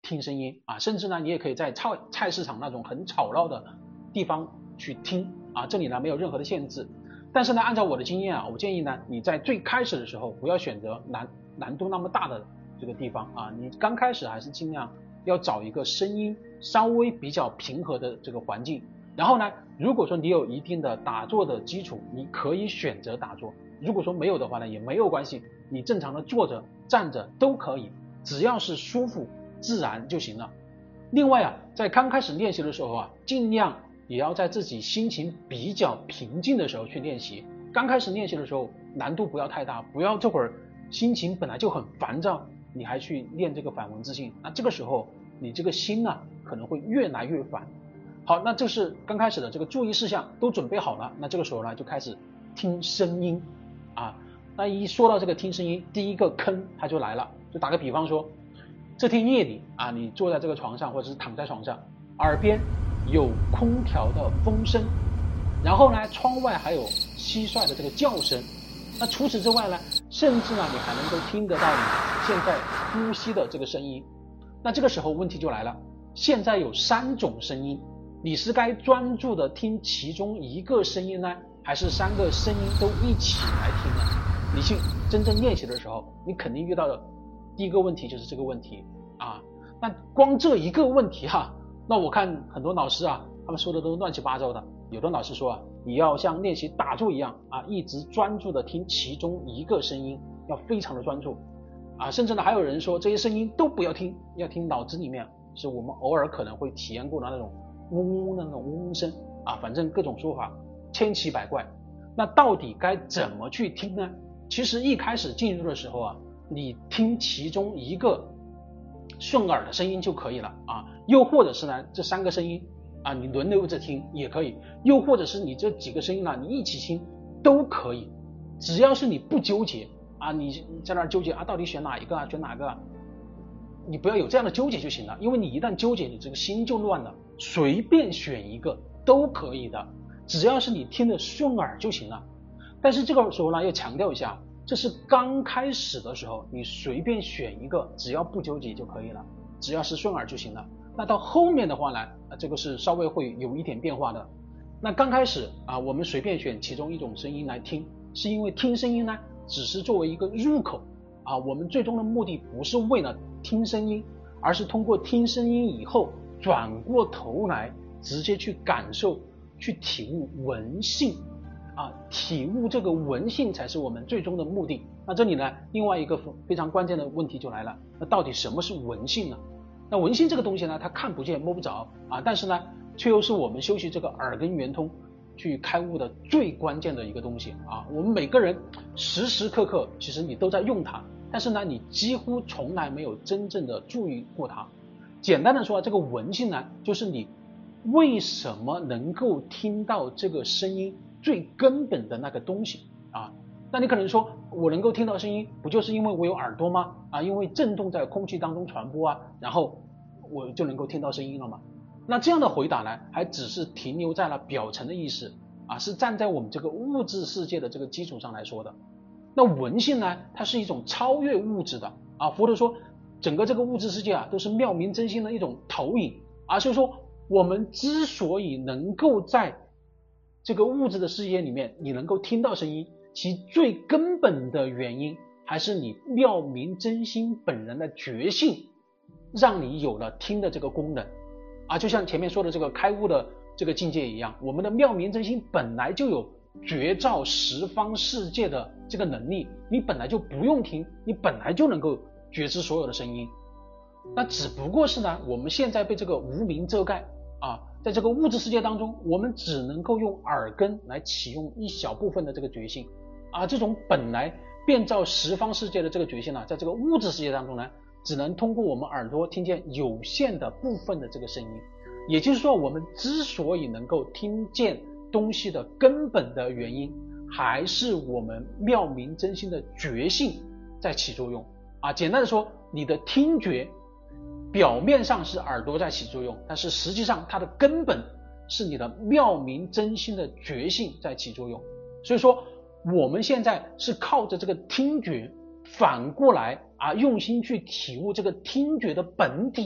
听声音啊，甚至呢你也可以在菜菜市场那种很吵闹的地方去听啊，这里呢没有任何的限制。但是呢按照我的经验啊，我建议呢你在最开始的时候不要选择难难度那么大的这个地方啊，你刚开始还是尽量要找一个声音稍微比较平和的这个环境。然后呢如果说你有一定的打坐的基础，你可以选择打坐，如果说没有的话呢也没有关系，你正常的坐着站着都可以，只要是舒服自然就行了。另外啊在刚开始练习的时候啊，尽量也要在自己心情比较平静的时候去练习。刚开始练习的时候难度不要太大，不要这会儿心情本来就很烦躁，你还去练这个反文自性，那这个时候你这个心呢可能会越来越烦。好，那这是刚开始的这个注意事项都准备好了，那这个时候呢就开始听声音啊。那一说到这个听声音，第一个坑它就来了，就打个比方说，这天夜里啊，你坐在这个床上或者是躺在床上，耳边有空调的风声，然后呢窗外还有蟋蟀的这个叫声，那除此之外呢，甚至呢你还能够听得到你现在呼吸的这个声音。那这个时候问题就来了，现在有三种声音，你是该专注的听其中一个声音呢，还是三个声音都一起来听呢？你去真正练习的时候，你肯定遇到的第一个问题就是这个问题啊。那光这一个问题哈、啊，那我看很多老师啊，他们说的都乱七八糟的。有的老师说啊，你要像练习打坐一样啊，一直专注的听其中一个声音，要非常的专注啊。甚至呢，还有人说这些声音都不要听，要听脑子里面是我们偶尔可能会体验过的那种嗡嗡的那种嗡嗡声啊，反正各种说法千奇百怪。那到底该怎么去听呢？其实一开始进入的时候啊，你听其中一个顺耳的声音就可以了啊，又或者是呢这三个声音啊你轮流着听也可以，又或者是你这几个声音呢你一起听都可以，只要是你不纠结啊，你在那儿纠结啊到底选哪一个啊选哪个啊，你不要有这样的纠结就行了，因为你一旦纠结你这个心就乱了，随便选一个都可以的，只要是你听得顺耳就行了。但是这个时候呢要强调一下，这是刚开始的时候，你随便选一个只要不纠结就可以了，只要是顺耳就行了。那到后面的话呢、啊、这个是稍微会有一点变化的。那刚开始啊我们随便选其中一种声音来听，是因为听声音呢只是作为一个入口啊，我们最终的目的不是为了听声音，而是通过听声音以后转过头来直接去感受去体悟闻性啊，体悟这个闻性才是我们最终的目的。那这里呢另外一个非常关键的问题就来了，那到底什么是闻性呢？那闻性这个东西呢它看不见摸不着啊，但是呢却又是我们修习这个耳根圆通去开悟的最关键的一个东西啊。我们每个人时时刻刻其实你都在用它，但是呢你几乎从来没有真正的注意过它。简单的说，这个闻性呢就是你为什么能够听到这个声音最根本的那个东西啊。那你可能说我能够听到声音不就是因为我有耳朵吗？啊，因为震动在空气当中传播啊，然后我就能够听到声音了吗？那这样的回答呢还只是停留在了表层的意思啊，是站在我们这个物质世界的这个基础上来说的。那闻性呢它是一种超越物质的啊，佛陀说整个这个物质世界啊都是妙明真心的一种投影啊，所以说我们之所以能够在这个物质的世界里面你能够听到声音，其最根本的原因还是你妙明真心本人的觉性让你有了听的这个功能啊，就像前面说的这个开悟的这个境界一样，我们的妙明真心本来就有觉照十方世界的这个能力，你本来就不用听，你本来就能够觉知所有的声音。那只不过是呢我们现在被这个无明遮盖啊，在这个物质世界当中我们只能够用耳根来启用一小部分的这个觉性啊，这种本来遍照十方世界的这个觉性呢，在这个物质世界当中呢只能通过我们耳朵听见有限的部分的这个声音。也就是说我们之所以能够听见东西的根本的原因还是我们妙明真心的觉性在起作用啊。简单的说，你的听觉表面上是耳朵在起作用，但是实际上它的根本是你的妙明真心的觉性在起作用。所以说我们现在是靠着这个听觉反过来啊，用心去体悟这个听觉的本体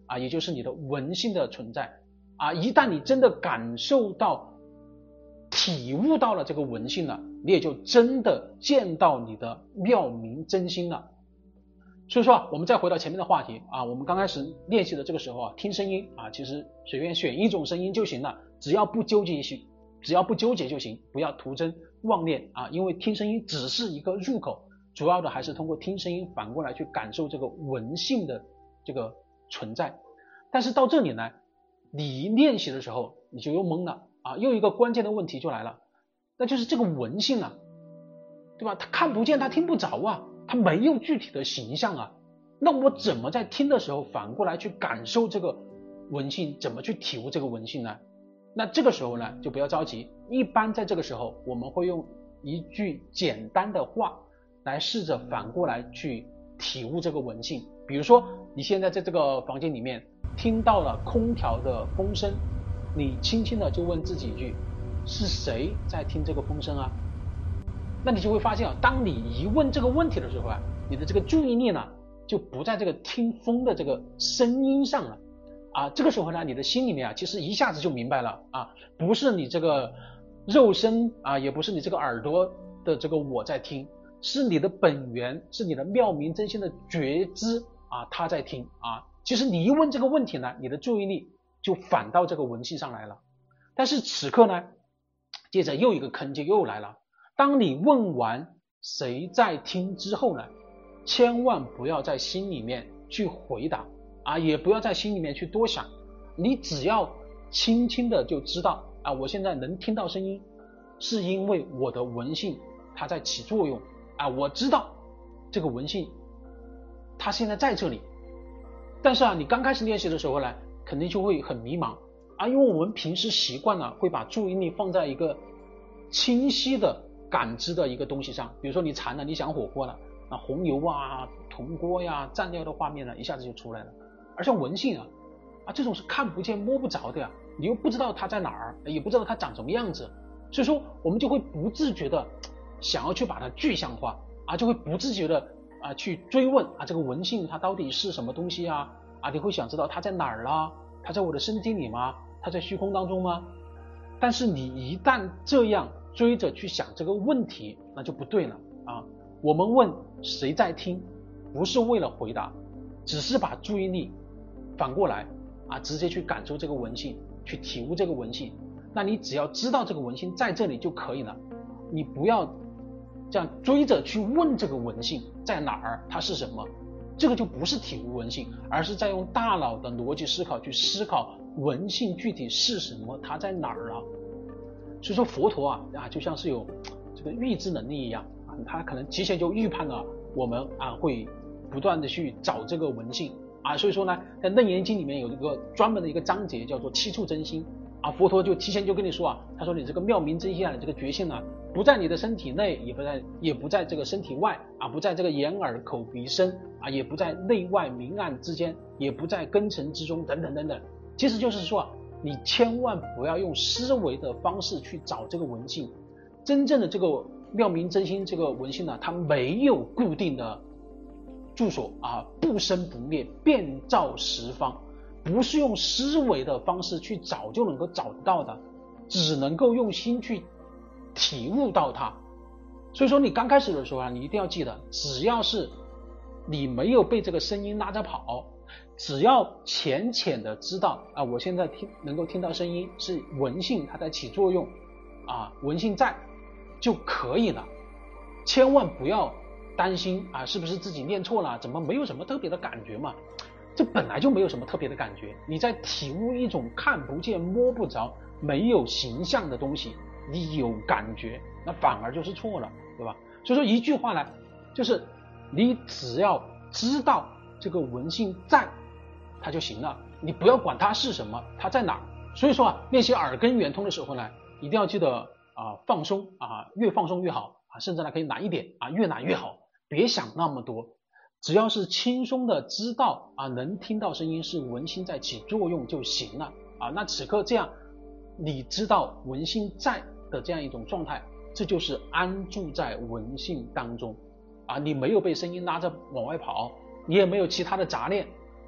啊，也就是你的文性的存在啊。一旦你真的感受到、体悟到了这个文性了，你也就真的见到你的妙明真心了。所以说啊，我们再回到前面的话题啊，我们刚开始练习的这个时候啊，听声音啊，其实随便选一种声音就行了，只要不纠结行，只要不纠结就行，不要徒增妄念啊，因为听声音只是一个入口，主要的还是通过听声音反过来去感受这个文性的这个存在。但是到这里呢，你练习的时候你就又懵了啊，又一个关键的问题就来了，那就是这个文性啊，对吧？他看不见，他听不着啊，他没有具体的形象啊，那我怎么在听的时候反过来去感受这个文性，怎么去体悟这个文性呢？那这个时候呢，就不要着急，一般在这个时候我们会用一句简单的话来试着反过来去体悟这个文性。比如说你现在在这个房间里面听到了空调的风声，你轻轻的就问自己一句，是谁在听这个风声啊？那你就会发现啊，当你一问这个问题的时候啊，你的这个注意力呢就不在这个听风的这个声音上了啊。这个时候呢，你的心里面啊其实一下子就明白了啊，不是你这个肉身啊，也不是你这个耳朵的这个我在听，是你的本源，是你的妙明真心的觉知啊，他在听啊。其实你一问这个问题呢，你的注意力就反到这个文性上来了。但是此刻呢，接着又一个坑就又来了。当你问完谁在听之后呢，千万不要在心里面去回答啊，也不要在心里面去多想，你只要轻轻的就知道啊，我现在能听到声音是因为我的文性它在起作用啊，我知道这个文性它现在在这里。但是啊，你刚开始练习的时候呢，肯定就会很迷茫啊，因为我们平时习惯了会把注意力放在一个清晰的感知的一个东西上，比如说你馋了，你想火锅了，啊，红油啊、铜锅呀、蘸料的画面呢，一下子就出来了。而像文性啊，啊这种是看不见摸不着的呀，你又不知道它在哪儿，也不知道它长什么样子，所以说我们就会不自觉的想要去把它具象化啊，就会不自觉的啊去追问啊这个文性它到底是什么东西啊，啊你会想知道它在哪儿啦，它在我的身体里吗？它在虚空当中吗？但是你一旦这样追着去想这个问题，那就不对了啊！我们问谁在听，不是为了回答，只是把注意力反过来啊，直接去感受这个文性，去体悟这个文性。那你只要知道这个文性在这里就可以了，你不要这样追着去问这个文性在哪儿，它是什么，这个就不是体悟文性，而是在用大脑的逻辑思考去思考文性具体是什么，它在哪儿啊？所以说佛陀啊啊就像是有这个预知能力一样啊，他可能提前就预判了我们啊会不断的去找这个文性啊，所以说呢，在楞严经里面有一个专门的一个章节叫做七处真心啊，佛陀就提前就跟你说啊，他说你这个妙明真心啊，你这个觉性啊，不在你的身体内，也不在也不在这个身体外啊，不在这个眼耳口鼻身啊，也不在内外明暗之间，也不在根尘之中，等等等等。其实就是说啊，你千万不要用思维的方式去找这个文性，真正的这个妙明真心这个文性呢，它没有固定的住所啊，不生不灭，遍照十方，不是用思维的方式去找就能够找得到的，只能够用心去体悟到它。所以说你刚开始的时候啊，你一定要记得，只要是你没有被这个声音拉着跑，只要浅浅的知道啊，我现在听能够听到声音是文性它在起作用啊，文性在就可以了，千万不要担心啊是不是自己念错了，怎么没有什么特别的感觉嘛，这本来就没有什么特别的感觉，你在体悟一种看不见摸不着没有形象的东西，你有感觉那反而就是错了，对吧？所以说一句话呢，就是你只要知道这个文性在它就行了，你不要管它是什么，它在哪儿。所以说啊，练习耳根圆通的时候呢，一定要记得啊放松啊，越放松越好啊，甚至呢可以难一点啊，越难越好，别想那么多，只要是轻松的知道啊，能听到声音是文性在起作用就行了啊。那此刻这样，你知道文性在的这样一种状态，这就是安住在文性当中啊，你没有被声音拉着往外跑，你也没有其他的杂念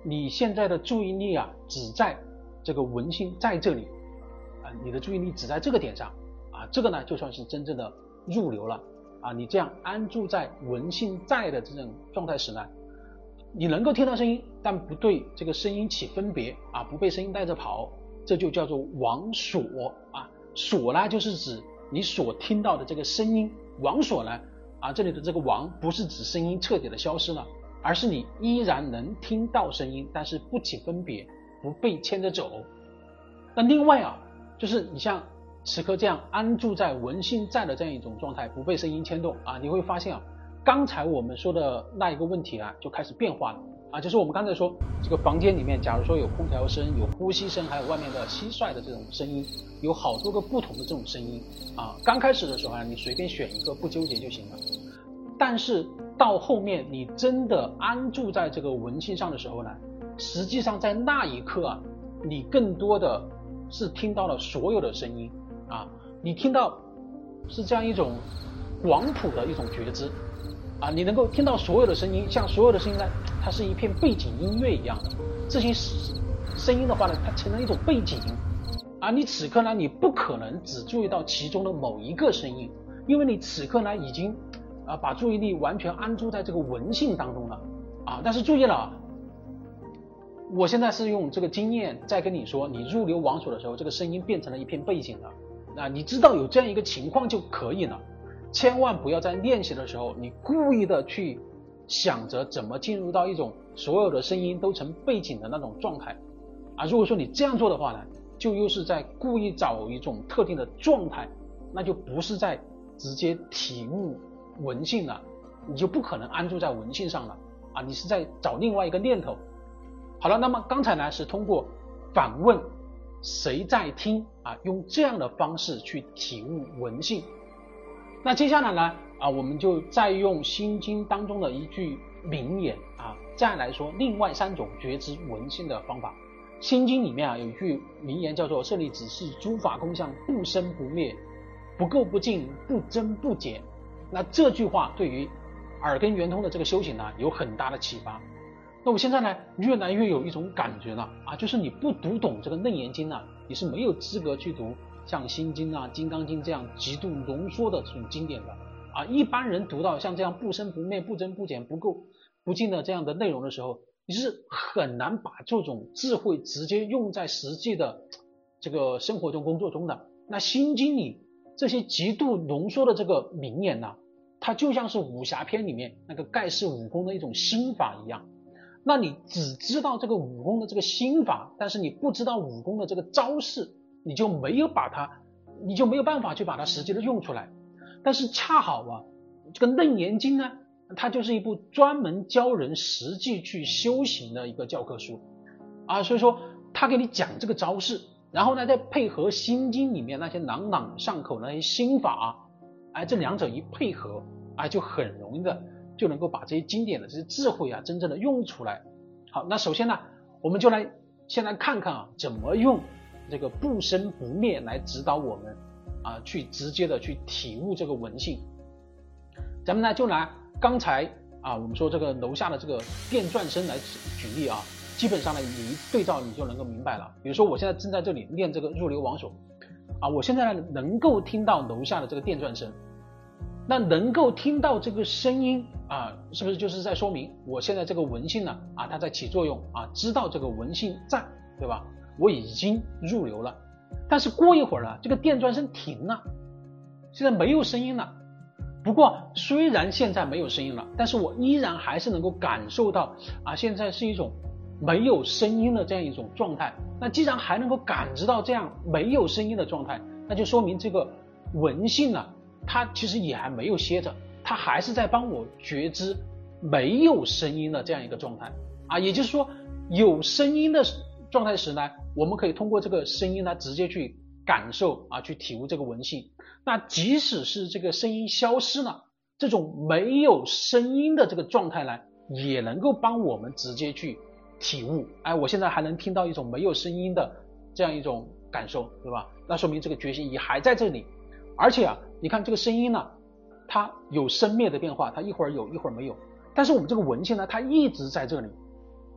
你现在的注意力啊只在这个文性在这里啊，你的注意力只在这个点上啊，这个呢就算是真正的入流了啊。你这样安住在文性在的这种状态时呢，你能够听到声音，但不对这个声音起分别啊，不被声音带着跑，这就叫做往所啊。所呢就是指你所听到的这个声音，往所呢啊，这里的这个往不是指声音彻底的消失了，而是你依然能听到声音，但是不起分别，不被牵着走。那另外啊，就是你像此刻这样安住在文性在的这样一种状态，不被声音牵动啊，你会发现啊，刚才我们说的那一个问题啊就开始变化了啊，就是我们刚才说这个房间里面假如说有空调声，有呼吸声，还有外面的蟋蟀的这种声音，有好多个不同的这种声音啊，刚开始的时候啊你随便选一个不纠结就行了，但是到后面你真的安住在这个文性上的时候呢，实际上在那一刻啊，你更多的是听到了所有的声音啊，你听到是这样一种广谱的一种觉知啊，你能够听到所有的声音，像所有的声音呢，它是一片背景音乐一样的，这些声音的话呢，它成了一种背景啊，你此刻呢，你不可能只注意到其中的某一个声音，因为你此刻呢已经啊把注意力完全安住在这个文性当中了啊，但是注意了啊，我现在是用这个经验在跟你说，你入流往所的时候，这个声音变成了一片背景了啊，你知道有这样一个情况就可以了，千万不要在练习的时候，你故意的去想着怎么进入到一种所有的声音都成背景的那种状态啊。如果说你这样做的话呢，就又是在故意找一种特定的状态，那就不是在直接体悟文性了，你就不可能安住在文性上了啊，你是在找另外一个念头。好了，那么刚才呢是通过反问谁在听啊，用这样的方式去体悟文性。那接下来呢啊，我们就再用心经当中的一句名言啊，再来说另外三种觉知文性的方法。心经里面啊有一句名言叫做舍利子，是诸法空相，不生不灭，不垢不净，不增不减。那这句话对于耳根圆通的这个修行呢有很大的启发。那我现在呢越来越有一种感觉了啊，就是你不读懂这个楞严经啊，你是没有资格去读像心经啊、金刚经这样极度浓缩的这种经典的啊。一般人读到像这样不生不灭、不增不减、不垢不净的这样的内容的时候，你是很难把这种智慧直接用在实际的这个生活中、工作中的。那心经里这些极度浓缩的这个名言呢、啊，它就像是武侠片里面那个盖世武功的一种心法一样。那你只知道这个武功的这个心法，但是你不知道武功的这个招式，你就没有把它，你就没有办法去把它实际的用出来。但是恰好啊，这个楞严经呢，它就是一部专门教人实际去修行的一个教科书啊，所以说他给你讲这个招式，然后呢再配合心经里面那些朗朗上口的那些心法，哎，这两者一配合，哎，就很容易的就能够把这些经典的这些智慧啊真正的用出来。好，那首先呢，我们就来先来看看啊，怎么用这个不生不灭来指导我们啊，去直接的去体悟这个文性。咱们呢就拿刚才啊我们说这个楼下的这个电转声来举例啊，基本上呢你一对照你就能够明白了。比如说我现在正在这里练这个入流往所啊，我现在呢能够听到楼下的这个电转声，那能够听到这个声音啊，是不是就是在说明我现在这个文性呢啊它在起作用啊，知道这个文性在，对吧？我已经入流了。但是过一会儿呢，这个电转声停了，现在没有声音了。不过虽然现在没有声音了，但是我依然还是能够感受到啊，现在是一种没有声音的这样一种状态。那既然还能够感知到这样没有声音的状态，那就说明这个文性呢，它其实也还没有歇着，它还是在帮我觉知没有声音的这样一个状态啊。也就是说，有声音的状态时呢，我们可以通过这个声音呢直接去感受啊，去体悟这个文性。那即使是这个声音消失了，这种没有声音的这个状态呢，也能够帮我们直接去体悟。哎，我现在还能听到一种没有声音的这样一种感受，对吧？那说明这个觉醒也还在这里。而且啊，你看这个声音呢，它有生灭的变化，它一会儿有一会儿没有，但是我们这个文性呢，它一直在这里。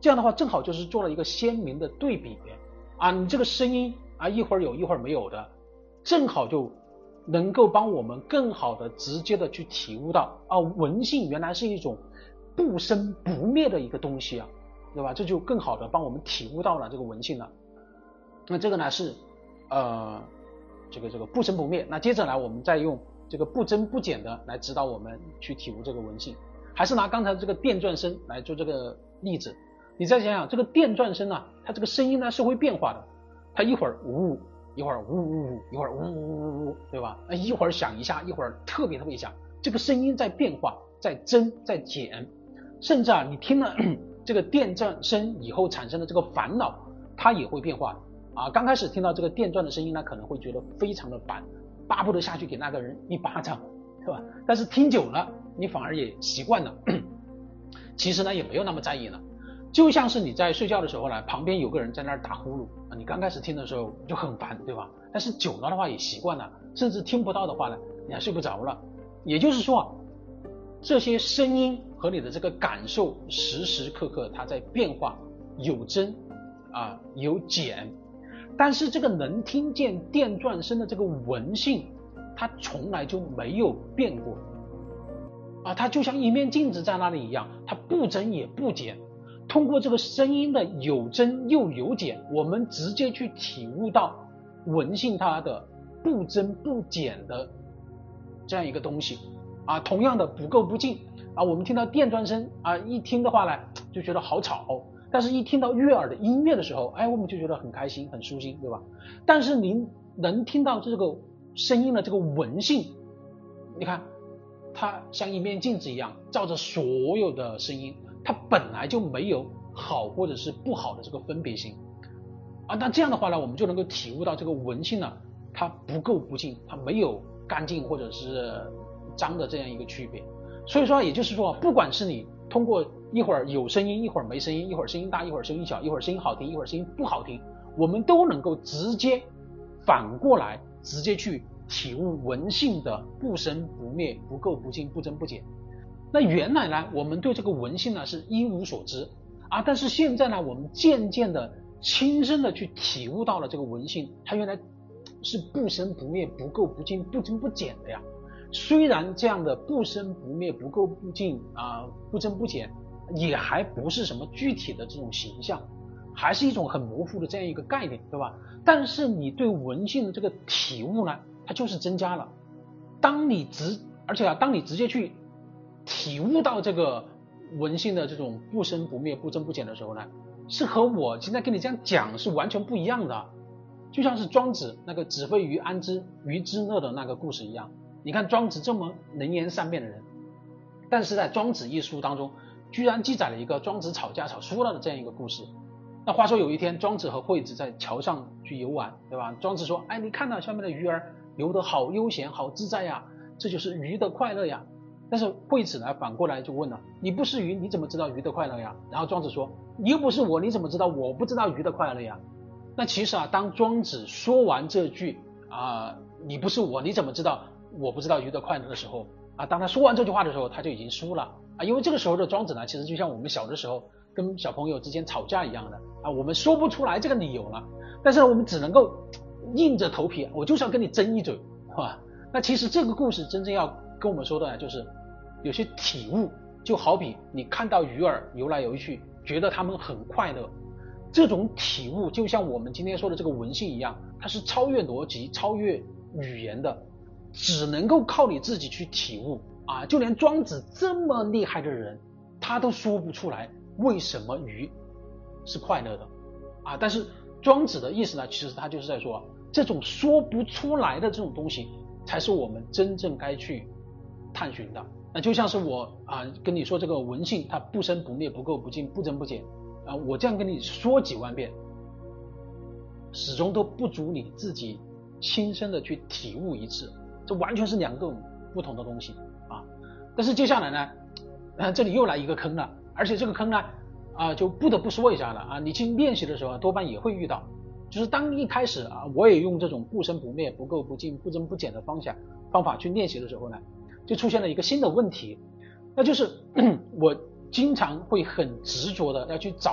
这样的话正好就是做了一个鲜明的对比啊，你这个声音啊一会儿有一会儿没有的，正好就能够帮我们更好的直接的去体悟到啊，文性原来是一种不生不灭的一个东西啊，对吧？这就更好的帮我们体悟到了这个文性了。那这个呢是呃这个这个不生不灭。那接着来我们再用这个不增不减的来指导我们去体悟这个文性。还是拿刚才这个电钻声来做这个例子，你再想想这个电钻声啊，它这个声音呢是会变化的，它一会儿呜一会儿呜呜呜，一会儿呜呜呜呜，对吧？一会儿响一下，一会儿特别特别响，这个声音在变化，在增在减，甚至啊，你听了这个电钻声以后产生的这个烦恼，它也会变化啊。刚开始听到这个电钻的声音呢，可能会觉得非常的烦，巴不得下去给那个人一巴掌，对吧？但是听久了，你反而也习惯了，其实呢也没有那么在意了。就像是你在睡觉的时候呢，旁边有个人在那儿打呼噜啊，你刚开始听的时候就很烦，对吧？但是久了的话也习惯了，甚至听不到的话呢，你还睡不着了。也就是说啊，这些声音和你的这个感受时时刻刻它在变化，有增啊有减，但是这个能听见电钻声的这个闻性，它从来就没有变过啊，它就像一面镜子在那里一样，它不增也不减。通过这个声音的有增又有减，我们直接去体悟到闻性它的不增不减的这样一个东西啊。同样的不垢不净啊，我们听到电钻声啊，一听的话呢就觉得好吵，但是一听到悦耳的音乐的时候，哎，我们就觉得很开心很舒心，对吧？但是您能听到这个声音的这个闻性，你看它像一面镜子一样照着所有的声音，它本来就没有好或者是不好的这个分别心啊。那这样的话呢，我们就能够体悟到这个闻性呢，它不垢不净，它没有干净或者是脏的这样一个区别。所以说也就是说，不管是你通过一会儿有声音一会儿没声音，一会儿声音大一会儿声音小，一会儿声音好听一会儿声音不好听，我们都能够直接反过来直接去体悟闻性的不生不灭不垢不净不增不减。那原来呢我们对这个闻性呢是一无所知啊，但是现在呢我们渐渐的亲身的去体悟到了这个闻性，它原来是不生不灭不垢不净不增不减的呀。虽然这样的不生不灭不垢不净啊不增不减也还不是什么具体的这种形象，还是一种很模糊的这样一个概念，对吧？但是你对闻性的这个体悟呢，它就是增加了。当你直而且啊当你直接去体悟到这个闻性的这种不生不灭不增不减的时候呢，是和我现在跟你这样讲是完全不一样的。就像是庄子那个子非鱼安知鱼之乐的那个故事一样，你看庄子这么能言善辩的人，但是在庄子一书当中居然记载了一个庄子吵架吵输了的这样一个故事。那话说有一天庄子和惠子在桥上去游玩，对吧？庄子说，哎，你看到下面的鱼儿游得好悠闲好自在呀，这就是鱼的快乐呀。但是惠子呢反过来就问了，你不是鱼你怎么知道鱼的快乐呀？然后庄子说，你又不是我你怎么知道我不知道鱼的快乐呀？那其实啊当庄子说完这句啊、呃、你不是我你怎么知道我不知道鱼的快乐的时候啊，当他说完这句话的时候他就已经输了啊。因为这个时候的庄子呢其实就像我们小的时候跟小朋友之间吵架一样的啊，我们说不出来这个理由了，但是我们只能够硬着头皮我就是要跟你争一嘴，是吧？那其实这个故事真正要跟我们说的呢，就是有些体悟，就好比你看到鱼儿游来游去觉得它们很快乐，这种体悟就像我们今天说的这个闻性一样，它是超越逻辑超越语言的，只能够靠你自己去体悟啊。就连庄子这么厉害的人他都说不出来为什么鱼是快乐的啊。但是庄子的意思呢，其实他就是在说，这种说不出来的这种东西才是我们真正该去探寻的。那就像是我啊跟你说这个闻性它不生不灭不垢不净不增不减啊，我这样跟你说几万遍始终都不足你自己亲身的去体悟一次，这完全是两个不同的东西啊。但是接下来呢、呃、这里又来一个坑了，而且这个坑呢啊就不得不说一下了啊，你去练习的时候多半也会遇到，就是当一开始啊我也用这种不生不灭不垢不净不增不减的方向方法去练习的时候呢，就出现了一个新的问题，那就是我经常会很执着的要去找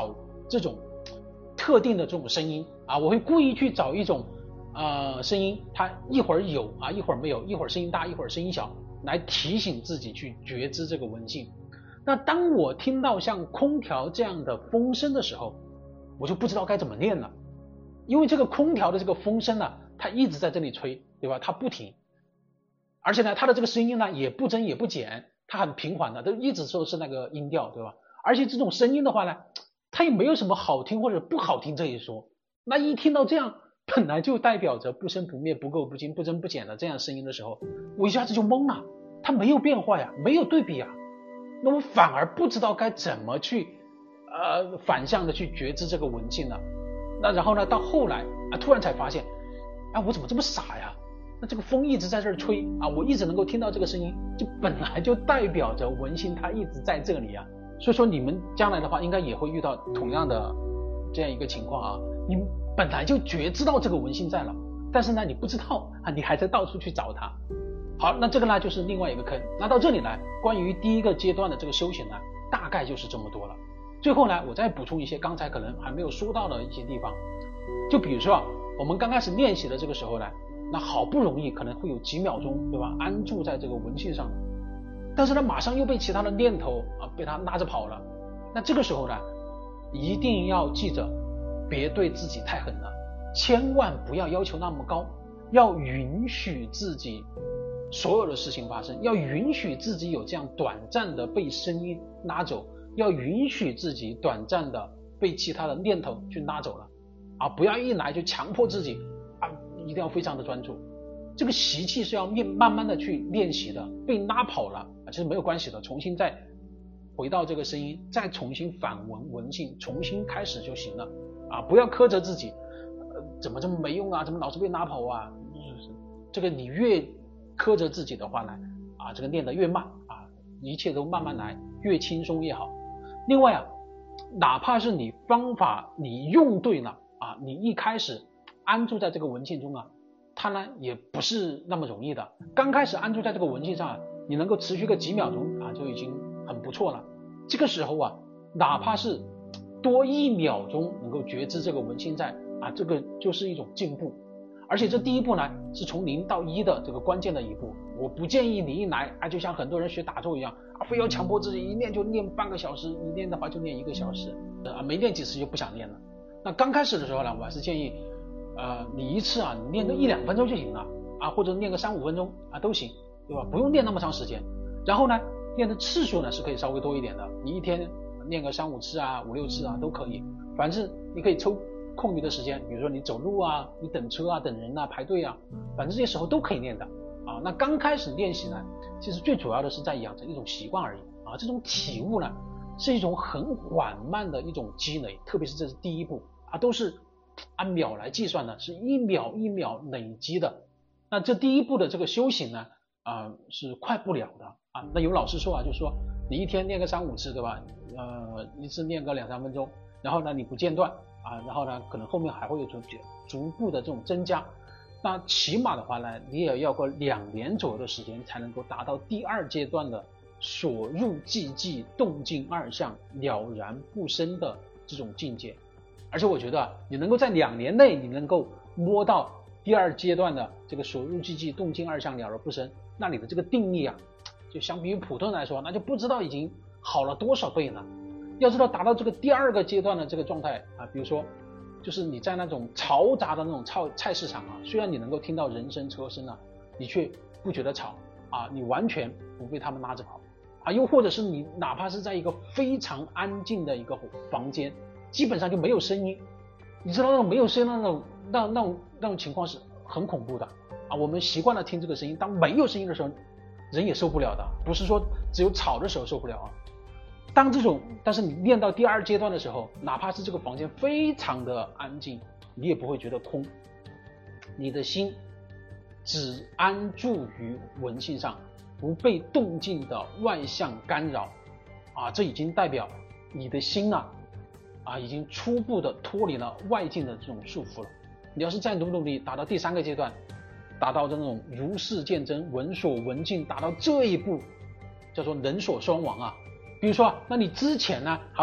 这种特定的这种声音啊，我会故意去找一种呃声音，它一会儿有啊，一会儿没有，一会儿声音大，一会儿声音小，来提醒自己去觉知这个文性。那当我听到像空调这样的风声的时候，我就不知道该怎么念了，因为这个空调的这个风声呢，它一直在这里吹，对吧？它不停，而且呢，它的这个声音呢也不增也不减，它很平缓的，都一直都是那个音调，对吧？而且这种声音的话呢，它也没有什么好听或者不好听这一说。那一听到这样本来就代表着不生不灭、不垢不净、不增不减的这样声音的时候，我一下子就懵了，它没有变化呀，没有对比呀，那我反而不知道该怎么去呃反向的去觉知这个文性了。那然后呢，到后来啊，突然才发现，啊，我怎么这么傻呀？那这个风一直在这儿吹啊，我一直能够听到这个声音，就本来就代表着文性它一直在这里啊。所以说你们将来的话，应该也会遇到同样的这样一个情况啊。你本来就觉知到这个文性在了，但是呢，你不知道啊，你还在到处去找它。好，那这个呢就是另外一个坑。那到这里来，关于第一个阶段的这个修行呢，大概就是这么多了。最后呢，我再补充一些刚才可能还没有说到的一些地方。就比如说啊，我们刚开始练习的这个时候呢，那好不容易可能会有几秒钟，对吧，安住在这个文性上，但是呢，马上又被其他的念头啊被他拉着跑了。那这个时候呢，一定要记着，别对自己太狠了，千万不要要求那么高，要允许自己所有的事情发生，要允许自己有这样短暂的被声音拉走，要允许自己短暂的被其他的念头去拉走了啊！不要一来就强迫自己啊，一定要非常的专注。这个习气是要慢慢的去练习的，被拉跑了啊，其实没有关系的，重新再回到这个声音，再重新反闻文性，重新开始就行了啊！不要苛责自己，呃，怎么这么没用啊？怎么老是被拉跑啊？这个你越苛责自己的话呢，啊，这个练得越慢啊，一切都慢慢来，越轻松越好。另外啊，哪怕是你方法你用对了啊，你一开始安住在这个文性中啊，它呢也不是那么容易的。刚开始安住在这个文性上啊，你能够持续个几秒钟啊，就已经很不错了。这个时候啊，哪怕是多一秒钟能够觉知这个文性在啊，这个就是一种进步。而且这第一步呢，是从零到一的这个关键的一步。我不建议你一来啊，就像很多人学打坐一样啊，非要强迫自己一练就练半个小时，一练的话就练一个小时啊，没练几次就不想练了。那刚开始的时候呢，我还是建议呃，你一次啊，你练个一两分钟就行了啊，或者练个三五分钟啊都行，对吧？不用练那么长时间。然后呢，练的次数呢是可以稍微多一点的，你一天练个三五次啊，五六次啊都可以，反正你可以抽空余的时间，比如说你走路啊，你等车啊，等人啊，排队啊，反正这些时候都可以练的啊。那刚开始练习呢，其实最主要的是在养成一种习惯而已啊。这种体悟呢，是一种很缓慢的一种积累，特别是这是第一步啊，都是按秒来计算的，是一秒一秒累积的。那这第一步的这个修行呢，啊、呃、是快不了的啊。那有老师说啊，就是说你一天练个三五次，对吧？呃，一次练个两三分钟，然后呢你不间断啊，然后呢可能后面还会有逐逐步的这种增加。那起码的话呢，你也要个两年左右的时间才能够达到第二阶段的所入寂寂动静二相了然不生的这种境界。而且我觉得啊，你能够在两年内你能够摸到第二阶段的这个所入寂寂动静二相了然不生，那你的这个定力啊，就相比于普通人来说，那就不知道已经好了多少倍呢。要知道达到这个第二个阶段的这个状态啊，比如说就是你在那种嘈杂的那种菜菜市场啊，虽然你能够听到人声车声啊，你却不觉得吵啊，你完全不被他们拉着跑啊。又或者是你哪怕是在一个非常安静的一个房间，基本上就没有声音，你知道那种没有声音那种那那种那种情况是很恐怖的啊。我们习惯了听这个声音，当没有声音的时候，人也受不了的，不是说只有吵的时候受不了啊。当这种，但是你练到第二阶段的时候，哪怕是这个房间非常的安静，你也不会觉得空，你的心只安住于文性上，不被动静的外向干扰啊，这已经代表你的心啊啊已经初步的脱离了外境的这种束缚了。你要是再努努力达到第三个阶段，达到这种如是见真，闻所闻尽，达到这一步叫做人所双亡啊。比如说，那你之前呢还会有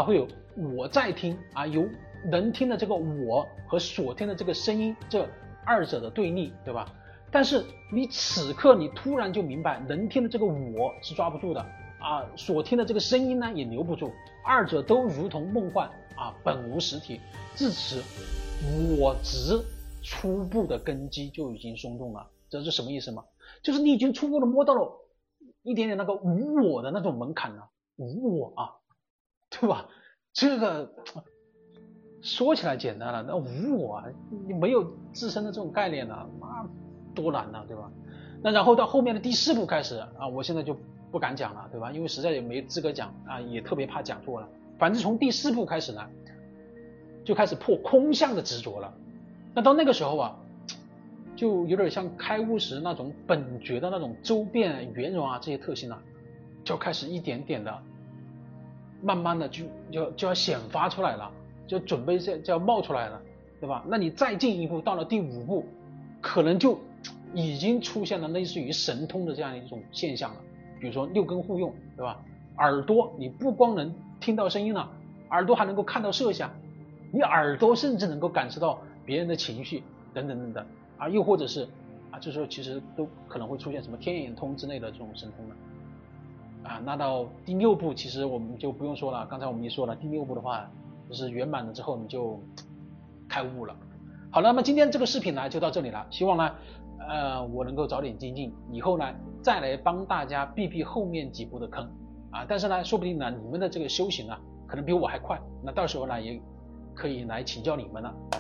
我在听啊，有能听的这个我和所听的这个声音，这二者的对立，对吧？但是你此刻你突然就明白，能听的这个我是抓不住的啊，所听的这个声音呢也留不住，二者都如同梦幻啊，本无实体。至此，我执初步的根基就已经松动了。这是什么意思吗？就是你已经初步的摸到了一点点那个无我的那种门槛了，无我啊，对吧？这个说起来简单了，那无我啊，你没有自身的这种概念了，那多难呢，对吧？那然后到后面的第四步开始啊，我现在就不敢讲了，对吧？因为实在也没资格讲啊，也特别怕讲错了。反正从第四步开始呢，就开始破空相的执着了。那到那个时候啊，就有点像开悟时那种本觉的那种周遍圆融啊这些特性啊，就开始一点点的，慢慢的就就就要显发出来了，就准备就就要冒出来了，对吧？那你再进一步到了第五步，可能就已经出现了类似于神通的这样一种现象了。比如说六根互用，对吧？耳朵你不光能听到声音了，耳朵还能够看到色相，你耳朵甚至能够感受到别人的情绪等等等等啊，又或者是啊，这时候其实都可能会出现什么天眼通之类的这种神通了啊。那到第六步其实我们就不用说了，刚才我们也说了，第六步的话就是圆满了之后你就开悟了。好了，那么今天这个视频呢就到这里了，希望呢呃我能够早点精进，以后呢再来帮大家避避后面几步的坑啊。但是呢说不定呢你们的这个修行啊可能比我还快，那到时候呢也可以来请教你们了。